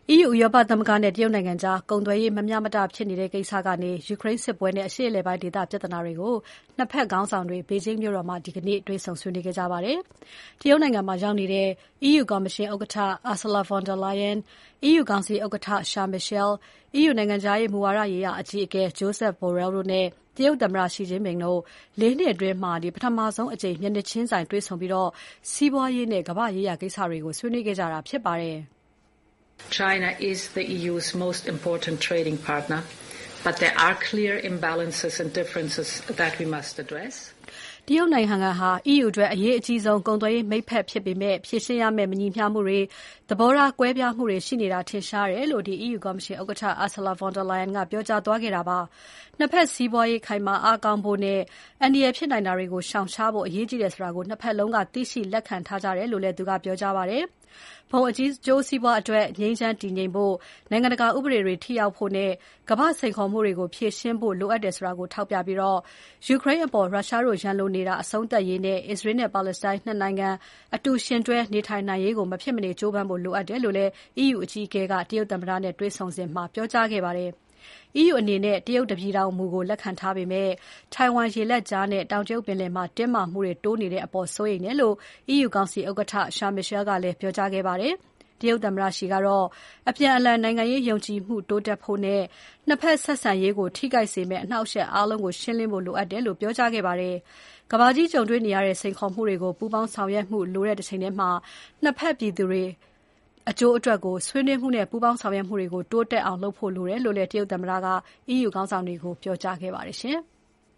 EU ဥရောပသမဂ္ဂနဲ့တရုတ်နိုင်ငံကြားကုန်သွယ်ရေးမမျှမတဖြစ်နေတဲ့ကိစ္စကနေ ယူကရိန်းစစ်ပွဲနဲ့အရှေ့အလယ်ပိုင်းဒေသပြဿနာတွေကိုနှစ်ဖက်ခေါင်းဆောင်တွေ ဘေဂျင်းမြို့တော်မှာဒီကနေ့တွေ့ဆုံဆွေးနွေးခဲ့ကြပါတယ်။တရုတ်နိုင်ငံမှာရောက်နေတဲ့ EU ကော်မရှင်ဥက္ကဋ္ဌ Ursula von der Leyen, EU ကောင်စီဥက္ကဋ္ဌ Charles Michel, EU နိုင်ငံခြားရေးမူဝါဒရေးရာအကြီးအကဲ Josep Borrell တို့နဲ့တရုတ်သမ္မတ Xi Jinping တို့ ၄ နှစ်အတွင်းပထမဆုံးအကြိမ်မျက်နှာချင်းဆိုင်တွေ့ဆုံပြီးစီးပွားရေးနဲ့ကမ္ဘာ့ရေးရာကိစ္စတွေကိုဆွေးနွေးခဲ့ကြတာဖြစ်ပါတယ်။ China is the EU's most important trading partner, but there are clear imbalances and differences that we must address. တရုတ်နိုင်ငံဟာ EU အတွက်အရေးအကြီးဆုံးကုန်သွယ်ရေးမိတ်ဖက်ဖြစ်ပေမဲ့ဖြေရှင်းရမယ့်မညီမျှမှုတွေသဘောထားကွဲပြားမှုတွေရှိနေတာထင်ရှားတယ်လို့EU ကော်မရှင်ဥက္ကဋ္ဌ Ursula von der Leyen ကပြောကြားသွားခဲ့တာပါ။နှစ်ဖက်စီးပွားရေးခိုင်မာအားကောင်းဖို့နဲ့အန္တရာယ်ဖြစ်နိုင်တာတွေကိုရှောင်ရှားဖို့အရေးကြီးတယ်ဆိုတာကိုနှစ်ဖက်လုံးကသိရှိလက်ခံထားကြတယ်လို့လည်းသူကပြောကြားပါတယ်။ဘုံအကျိုးစီးပွားအတွက်ငြိမ်းချမ်းတည်ငြိမ်ဖို့နိုင်ငံတကာဥပဒေတွေထိရောက်ဖို့နဲ့ကမ္ဘာ့စိန်ခေါ်မှုတွေကိုဖြေရှင်းဖို့လိုအပ်တယ်ဆိုတာကိုထောက်ပြပြီးယူကရိန်းအပေါ်ရုရှားတို့ရန်လိုနေတာအဆုံးသတ်ရေးနဲ့အစ္စရေးနဲ့ပါလက်စတိုင်းနှစ်နိုင်ငံအတူယှဉ်တွဲနေထိုင်နိုင်ရေးကိုမဖြစ်မနေကြိုးပမ်းဖို့လိုအပ်တယ်လို့လည်း EU အကြီးအကဲကတရုတ်သမ္မတနဲ့တွေ့ဆုံစဉ်မှာပြောကြားခဲ့ပါတယ်။ EU အနေနဲ့တရုတ်တပြည်ထောင်မူကိုလက်ခံထားပေမဲ့ထိုင်ဝမ်ရေလက်ကြားနဲ့တောင်တရုတ်ပင်လယ်မှာတင်းမာမှုတွေတိုးနေတဲ့အပေါ်စိုးရိမ်တယ်လို့ EU ကောင်စီဥက္ကဋ္ဌ Charles Michel ကလည်းပြောကြားခဲ့ပါတယ်။တရုတ်သမ္မတ Xi ကတော့အပြန်အလှန်နိုင်ငံရေးယုံကြည်မှုတိုးတက်ဖို့နဲ့နှစ်ဖက်ဆက်ဆံရေးကိုထိခိုက်စေမယ့်အနှောင့်အယှက်အားလုံးကိုရှင်းလင်းဖို့လိုအပ်တယ်လို့ပြောကြားခဲ့ပါတယ်။ကမ္ဘာကြီးကြုံတွေ့နေရတဲ့စိန်ခေါ်မှုတွေကိုပူးပေါင်းဆောင်ရွက်မှုလိုတဲ့တချိန်ထဲမှာနှစ်ဖက်ပြည်သူတွေအကျိုးအတွက်ဆွေးနွေးမှုနဲ့ပူးပေါင်းဆောင်ရွက်မှုတွေကိုတိုးတက်အောင်လုပ်ဖို့လိုတယ်လို့လည်းတရုတ်သမ္မတက EU ခေါင်းဆောင်တွေကိုပြောကြားခဲ့ပါတယ်ရှင်။